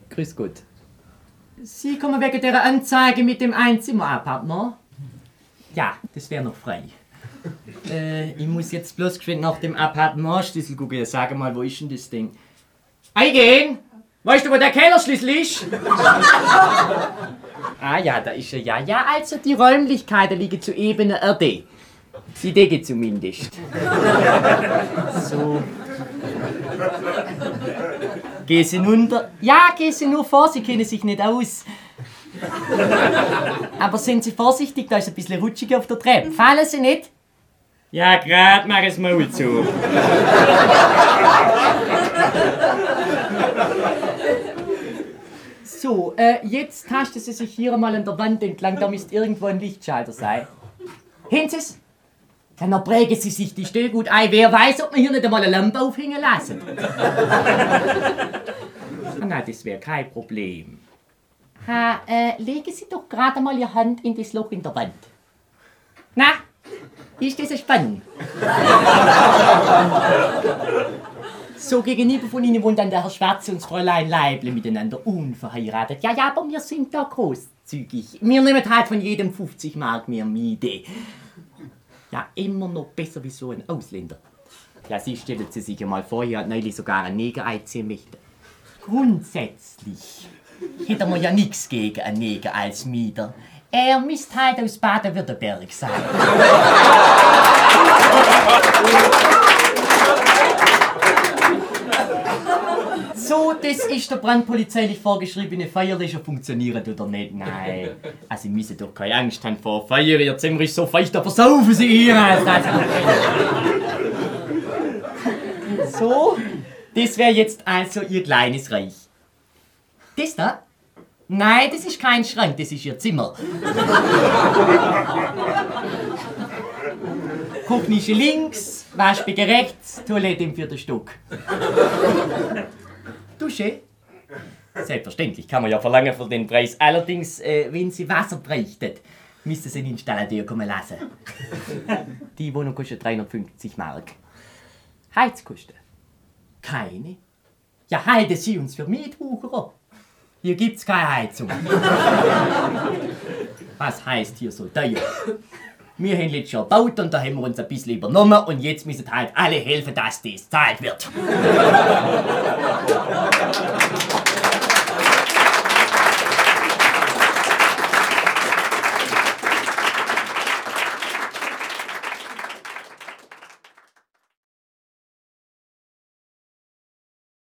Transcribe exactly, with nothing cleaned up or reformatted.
grüß Gott. Sie kommen wegen der Anzeige mit dem Einzimmer-Appartement? Ja, das wäre noch frei. Äh, ich muss jetzt bloß geschwind nach dem Appartementschlüssel gucken. Sag mal, wo ist denn das Ding? Eingehen! Weißt du, wo der Kellerschlüssel ist? Ah ja, da ist er ja. Ja, also die Räumlichkeiten liegen zu ebener Erde. Die Decke zumindest. So. Gehen Sie runter? Ja, gehen Sie nur vor, Sie kennen sich nicht aus. Aber sind Sie vorsichtig, da ist ein bisschen rutschig auf der Treppe. Fallen Sie nicht? Ja, grad, mach es Maul zu. So, äh, jetzt tasten Sie sich hier mal an der Wand entlang, da müsste irgendwo ein Lichtschalter sein. Haben Sie es? Dann prägen Sie sich die Stelle gut ein. Wer weiß, ob wir hier nicht einmal eine Lampe aufhängen lassen. Ah, nein, das wäre kein Problem. Ha, äh, legen Sie doch gerade mal Ihre Hand in das Loch in der Wand. Na, ist das spannend? So, gegenüber von Ihnen wohnt dann der Herr Schwarz und das Fräulein Leible miteinander unverheiratet. Ja, ja, aber wir sind da großzügig. Wir nehmen halt von jedem fünfzig Mark mehr Miete. Ja, immer noch besser wie so ein Ausländer. Ja, Sie stellen Sie sich mal vor, hier hat neulich sogar ein Neger einziehen möchte. Grundsätzlich hätte man ja nichts gegen einen Neger als Mieter. Er müsste halt aus Baden-Württemberg sein. So, das ist der brandpolizeilich vorgeschriebene feierlicher funktioniert oder nicht? Nein. Also, Sie müssen doch keine Angst haben vor Feier. Ihr Zimmer ist so feucht, da versaufen Sie hier. So, das wäre jetzt also Ihr kleines Reich. Das da? Nein, das ist kein Schrank, das ist Ihr Zimmer. Küche links, Waschbecken rechts, Toilette im vierten Stock. Dusche? Selbstverständlich, kann man ja verlangen für den Preis. Allerdings, äh, wenn Sie Wasser bräuchten, müssten Sie einen Installateur kommen lassen. Die Wohnung kostet dreihundertfünfzig Mark. Heizkosten? Keine? Ja, halten Sie uns für Mietwucherer. Hier gibt's keine Heizung. Was heißt hier so teuer? Wir haben letztes Jahr gebaut und da haben wir uns ein bisschen übernommen und jetzt müssen halt alle helfen, dass das gezahlt wird.